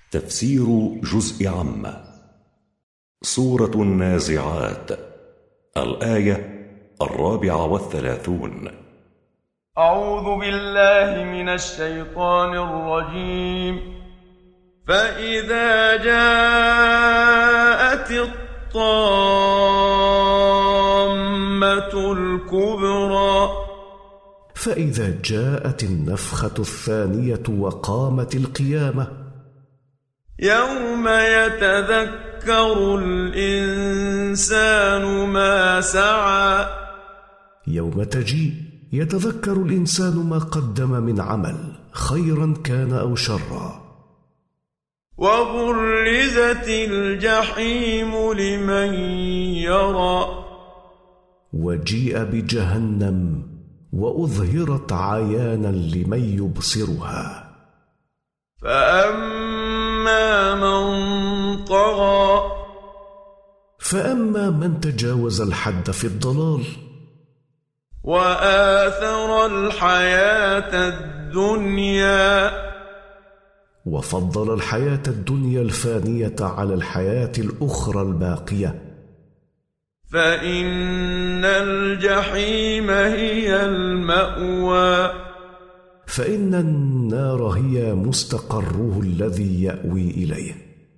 تفسير جزء عامة. سورة النازعات، الآية 34. أعوذ بالله من الشيطان الرجيم. فإذا جاءت الطامة الكبرى. فإذا جاءت النفخة الثانية وقامت القيامة، يوم يتذكر الإنسان ما سعى. يوم تجيء يتذكر الإنسان ما قدم من عمل، خيرا كان أو شرا. وبرزت الجحيم لمن يرى. وجيء بجهنم وأظهرت عيانا لمن يبصرها. فأما من طغى. فأما من تجاوز الحد في الضلال وآثر الحياة الدنيا. وفضل الحياة الدنيا الفانية على الحياة الأخرى الباقية، فإن الجحيم هي المأوى. فإن النار هي مستقره الذي يأوي إليه.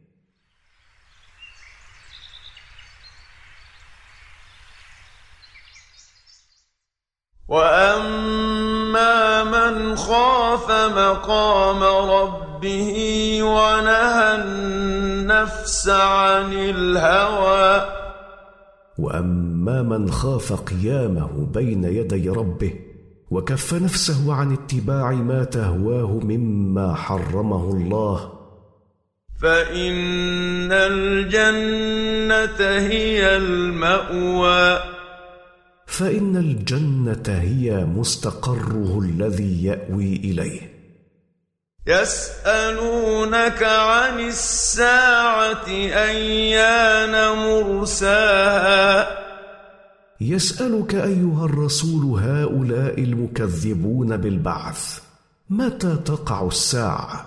وأما من خاف مقام ربه ونهى النفس عن الهوى. وأما من خاف قيامه بين يدي ربه وكف نفسه عن اتباع ما تهواه مما حرمه الله، فإن الجنة هي المأوى. فإن الجنة هي مستقره الذي يأوي إليه. يسألونك عن الساعة أيان مرساها. يسألك أيها الرسول هؤلاء المكذبون بالبعث، متى تقع الساعة؟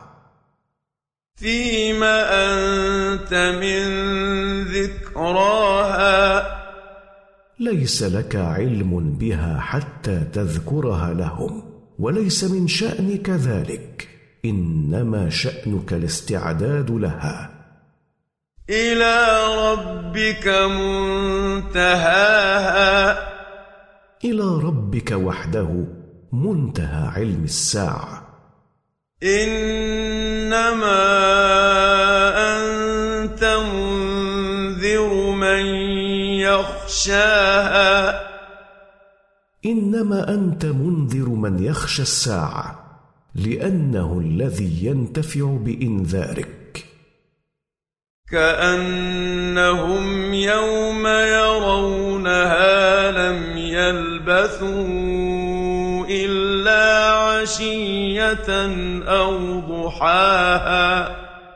فيما أنت من ذكراها. ليس لك علم بها حتى تذكرها لهم، وليس من شأنك ذلك، إنما شأنك الاستعداد لها. إلى ربك منتهاها. إلى ربك وحده منتهى علم الساعة. إنما أنت منذر من يخشاها. إنما أنت منذر من يخشى الساعة، لأنه الذي ينتفع بإنذارك. كأنهم يوم يرونها لم يلبثوا إلا عشية أو ضحاها.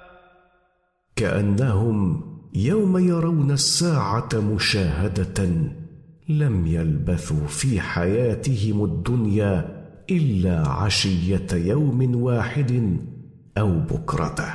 كأنهم يوم يرون الساعة مشاهدة لم يلبثوا في حياتهم الدنيا إلا عشية يوم واحد أو بكرته.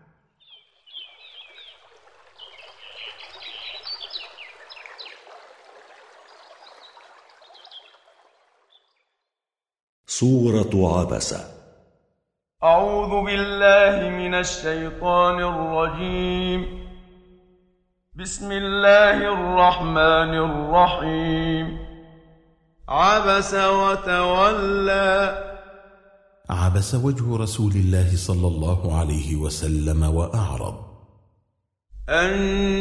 سورة عبسة. أعوذ بالله من الشيطان الرجيم. بسم الله الرحمن الرحيم. عبس وتولى. عبس وجه رسول الله صلى الله عليه وسلم وأعرض، أن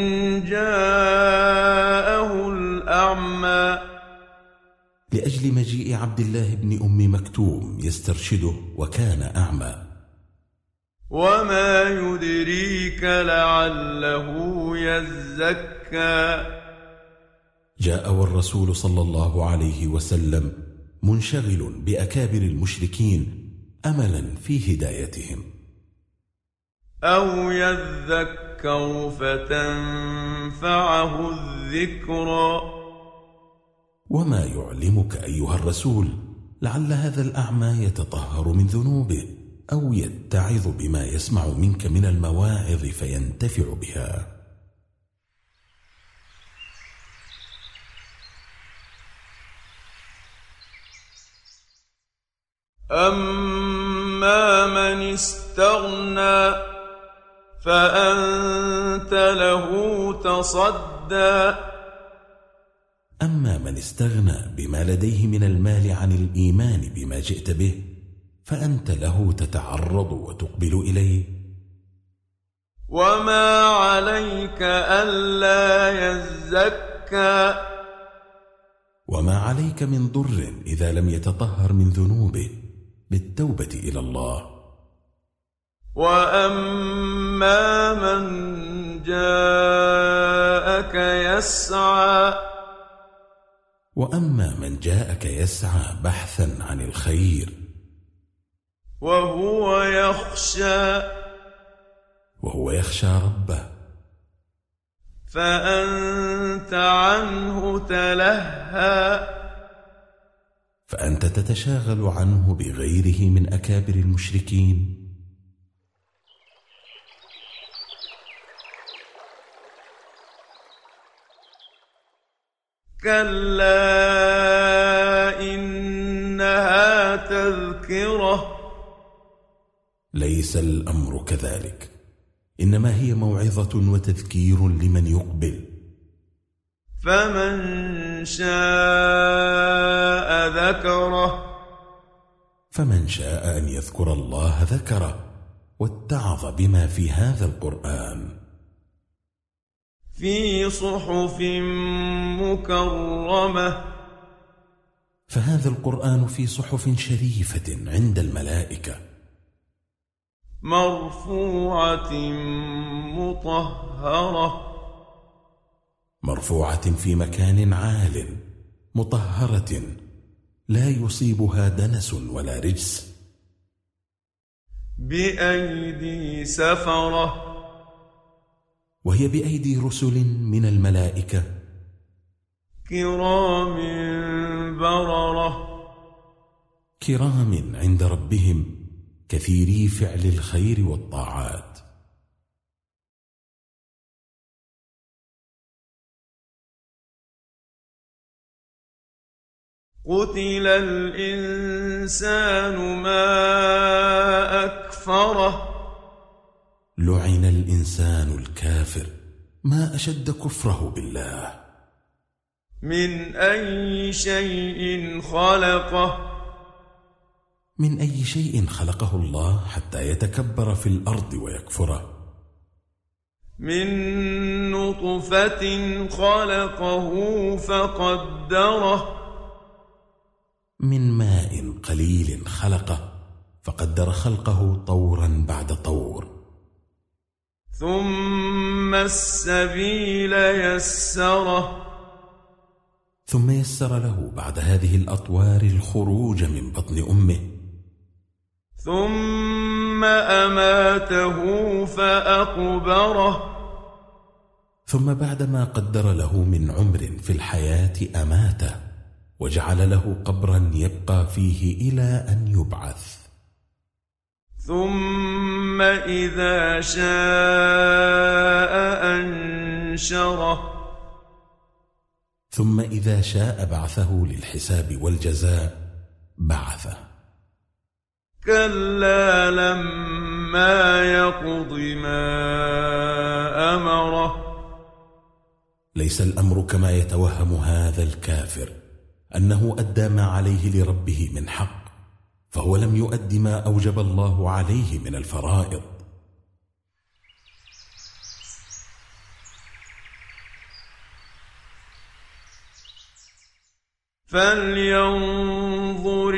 جاءه الأعمى. لأجل مجيء عبد الله بن أم مكتوم يسترشده وكان أعمى. وما يدريك لعله يزكى. جاء والرسول صلى الله عليه وسلم منشغل بأكابر المشركين أملا في هدايتهم. أو يذكر فتنفعه الذكرى. وما يعلمك أيها الرسول لعل هذا الأعمى يتطهر من ذنوبه أو يتعظ بما يسمع منك من المواعظ فينتفع بها. أما من استغنى فأنت له تصدى. أما من استغنى بما لديه من المال عن الإيمان بما جئت به فأنت له تتعرض وتقبل إليه. وما عليك ألا يزكى. وما عليك من ضر إذا لم يتطهر من ذنوبه بالتوبة إلى الله. وأما من جاءك يسعى. وأما من جاءك يسعى بحثا عن الخير وهو يخشى ربه فأنت عنه تلهى. فأنت تتشاغل عنه بغيره من أكابر المشركين. كلا إنها تذكرة. ليس الأمر كذلك، إنما هي موعظة وتذكير لمن يقبل. فمن شاء ذكره. فمن شاء أن يذكر الله ذكره واتعظ بما في هذا القرآن. في صحف مكرمة. فهذا القرآن في صحف شريفة عند الملائكة، مرفوعة مطهرة. مرفوعة في مكان عال، مطهرة لا يصيبها دنس ولا رجس. بأيدي سفرة. وهي بأيدي رسل من الملائكة كرام بررة. كرام عند ربهم كثيري فعل الخير والطاعات. قتل الإنسان ما أكفره. لعن الإنسان الكافر، ما أشد كفره بالله. من أي شيء خلقه. من أي شيء خلقه الله حتى يتكبر في الأرض ويكفره. من نطفة خلقه فقدره. من ماء قليل خلقه فقدر خلقه طورا بعد طور. ثم السبيل يسره. ثم يسر له بعد هذه الأطوار الخروج من بطن أمه. ثم أماته فأقبره. ثم بعدما قدر له من عمر في الحياة أماته وجعل له قبرا يبقى فيه إلى أن يبعث. ثم إذا شاء أنشره. ثم إذا شاء بعثه للحساب والجزاء بعثه. كلا لما يقض ما أمره. ليس الأمر كما يتوهم هذا الكافر أنه أدى ما عليه لربه من حق، فهو لم يؤد ما أوجب الله عليه من الفرائض. فلينظر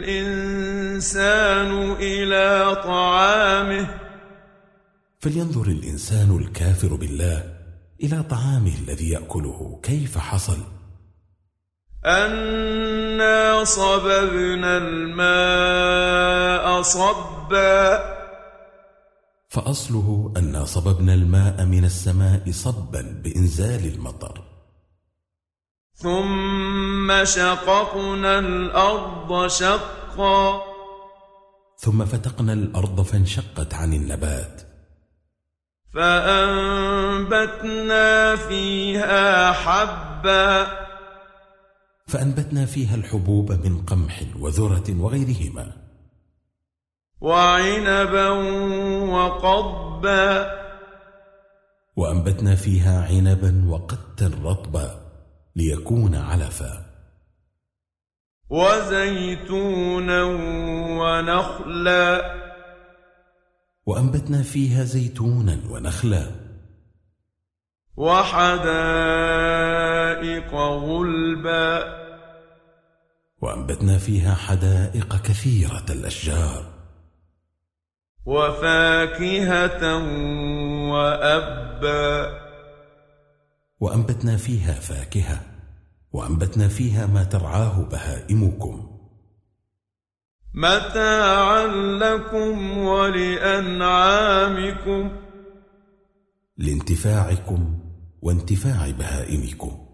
الإنسان إلى طعامه. فلينظر الإنسان الكافر بالله إلى طعامه الذي يأكله كيف حصل. أنا صببنا الماء صبا. فأصله أنا صببنا الماء من السماء صبا بإنزال المطر. ثم شققنا الأرض شقا. ثم فتقنا الأرض فانشقت عن النبات، فأنبتنا فيها حبا، فأنبتنا فيها الحبوب من قمح وذرة وغيرهما، وعنبا وقضبا، وأنبتنا فيها عنبا وقتا رطبا ليكون علفا، وزيتونا ونخلا، وأنبتنا فيها زيتونا ونخلا، وحدائق غلبا، وأنبتنا فيها حدائق كثيرة الأشجار، وفاكهة وأبا، وأنبتنا فيها فاكهة، وأنبتنا فيها ما ترعاه بهائمكم، متاعا لكم ولأنعامكم، لانتفاعكم وانتفاع بهائمكم.